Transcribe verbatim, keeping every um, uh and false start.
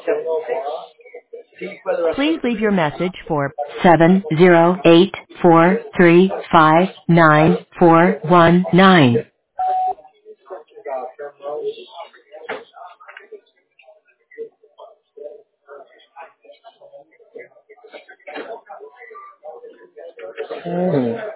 Please leave your message for seven zero eight four three five nine four one nine. Mhm.